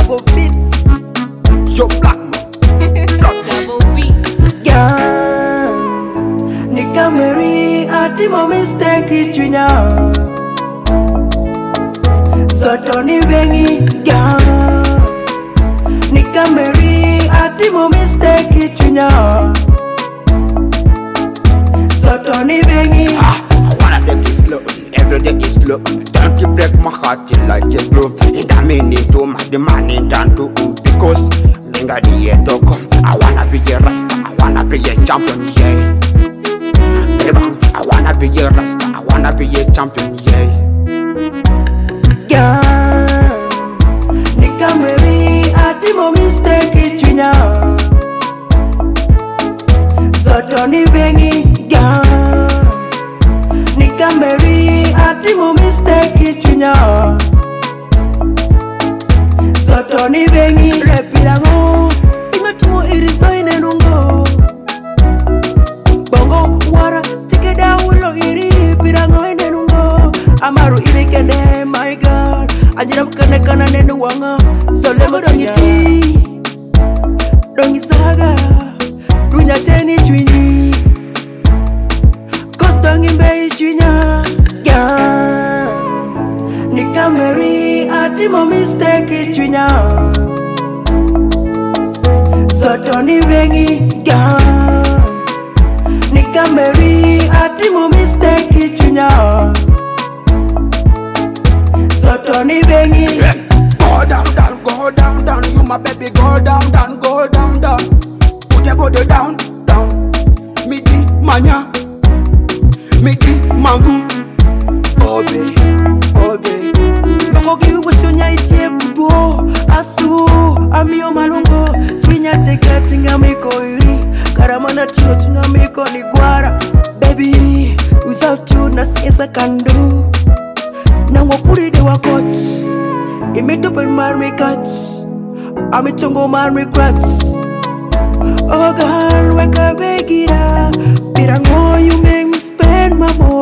Double beats. Yo, black man. Double beats. Yeah, Nika Mary, atimo mistake ichwinya. Sotoni bengi, yeah. Nika Mary, atimo mistake ichwinya. Sotoni bengi. I wanna take it slow, every day is slow. Don't you break my heart till I get blow. In the minute to my demand in time to because Minga the year to come. I wanna be a rasta, I wanna be a champion, yeah. Baby, I wanna be a rasta, I wanna be a champion, yeah. Yeah, Nika Mary, atimo mistake ichwinya. Sotoni bengi, yeah. Nika Mary, atimo mistake ichwinya. Sotoni bengi, repilango. Imatumo iriso inenungo. Bongo wara, tikeda ulo iri, pirango inenungo. Amaru iri kende, my God. Anjira mkane kana nenu wanga. Solemo dongi ti, dongi saga. Dunya teni chwini, cause dongi mbe ichwinya. Yeah, Nika Mary, atimo mistake ichwinya. Sotoni bengi, yeah. Nika Mary, atimo mistake ichwinya. Sotoni bengi. Yeah. Go down, down, go down, down. You my baby, go down, down, go down, down. Put your body down, down. Miki manya, Miki mangu. Obe, obe. Bako kiwi wachonya itie kuduo. Asu, amio malungo. Chwinya teka tinga miko iri. Karamana tino tuna miko ni gwara. Baby, without you nasieza kandu. Na wakuri de wakot. Imetope marmi cuts. Amichongo marmi cracks. Oh girl, wake up, beg it up. Pirango, you make me spend my money.